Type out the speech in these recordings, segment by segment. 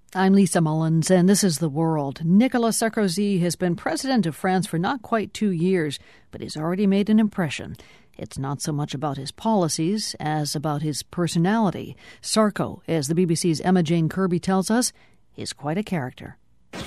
I'm Lisa Mullins, and this is The World. Nicolas Sarkozy has been president of France for not quite 2 years, but he's already made an impression. It's not so much about his policies as about his personality. Sarko, as the BBC's Emma Jane Kirby tells us, is quite a character. I'm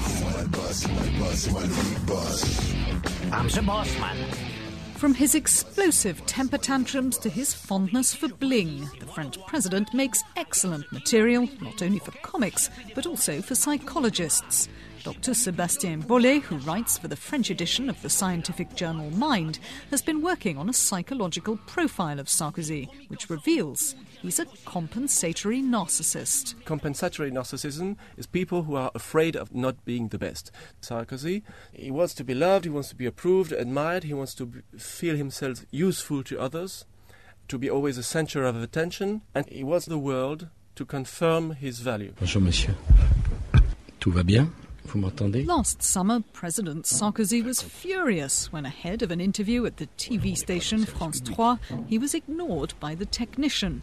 the boss, man. From his explosive temper tantrums to his fondness for bling, the French president makes excellent material, not only for comics, but also for psychologists. Dr. Sébastien Bollé, who writes for the French edition of the scientific journal Mind, has been working on a psychological profile of Sarkozy, which reveals he's a compensatory narcissist. Compensatory narcissism is people who are afraid of not being the best. Sarkozy, he wants to be loved, he wants to be approved, admired, he wants to feel himself useful to others, to be always the center of attention, and he wants the world to confirm his value. Bonjour, monsieur. Tout va bien? Last summer, President Sarkozy was furious when, ahead of an interview at the TV station France 3, he was ignored by the technician.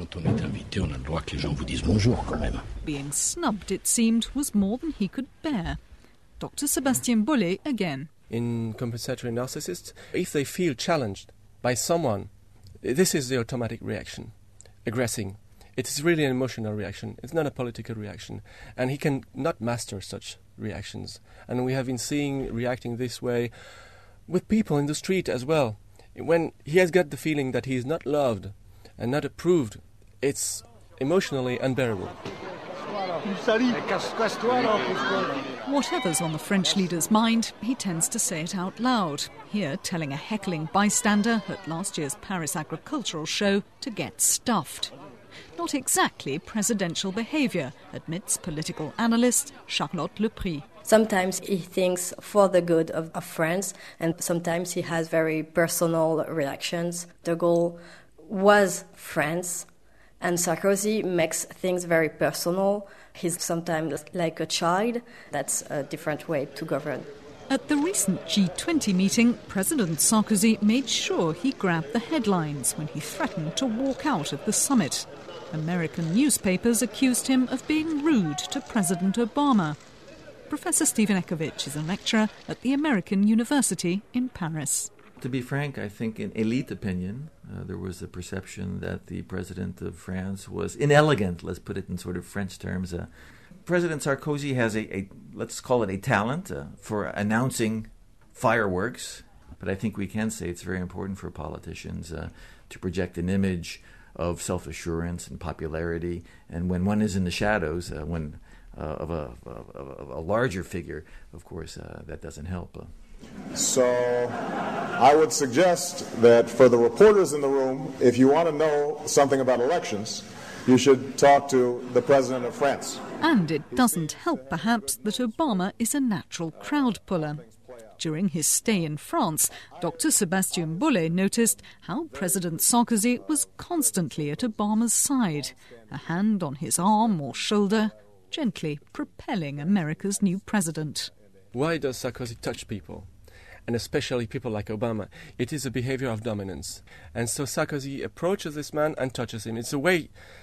Being snubbed, it seemed, was more than he could bear. Dr. Sébastien Bollé again. In compensatory narcissists, if they feel challenged by someone, this is the automatic reaction, aggressing. It is really an emotional reaction. It's not a political reaction. And he can not master such reactions. And we have been reacting this way with people in the street as well. When he has got the feeling that he is not loved and not approved, it's emotionally unbearable. Whatever's on the French leader's mind, he tends to say it out loud. Here, telling a heckling bystander at last year's Paris Agricultural Show to get stuffed. Not exactly presidential behaviour, admits political analyst Charlotte Lepris. Sometimes he thinks for the good of France, and sometimes he has very personal reactions. De Gaulle was France, and Sarkozy makes things very personal. He's sometimes like a child. That's a different way to govern. At the recent G20 meeting, President Sarkozy made sure he grabbed the headlines when he threatened to walk out of the summit. American newspapers accused him of being rude to President Obama. Professor Stephen Ekovich is a lecturer at the American University in Paris. To be frank, I think in elite opinion, there was a perception that the president of France was inelegant, let's put it in sort of French terms. President Sarkozy has let's call it a talent for announcing fireworks, but I think we can say it's very important for politicians to project an image of self-assurance and popularity, and when one is in the shadows, of a larger figure, of course, that doesn't help. So I would suggest that for the reporters in the room, if you want to know something about elections, you should talk to the President of France. And it doesn't help, perhaps, that Obama is a natural crowd puller. During his stay in France, Dr. Sébastien Bollé noticed how President Sarkozy was constantly at Obama's side, a hand on his arm or shoulder, gently propelling America's new president. Why does Sarkozy touch people? And especially people like Obama. It is a behavior of dominance. And so Sarkozy approaches this man and touches him. It's a way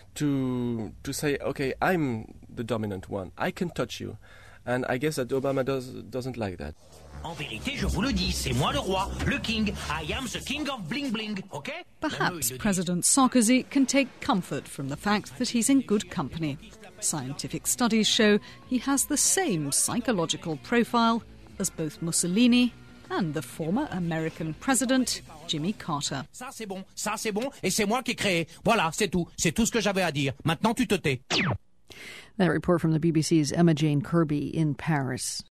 to say, okay, I'm the dominant one. I can touch you. And I guess that Obama doesn't like that. En vérité, je vous le dis, c'est moi le roi, le king. I am the king of bling bling, okay? Perhaps President Sarkozy can take comfort from the fact that he's in good company. Scientific studies show he has the same psychological profile as both Mussolini and the former American president, Jimmy Carter. Ça c'est bon, et c'est moi qui ai créé. Voilà, c'est tout ce que j'avais à dire. Maintenant tu te tais. That report from the BBC's Emma Jane Kirby in Paris.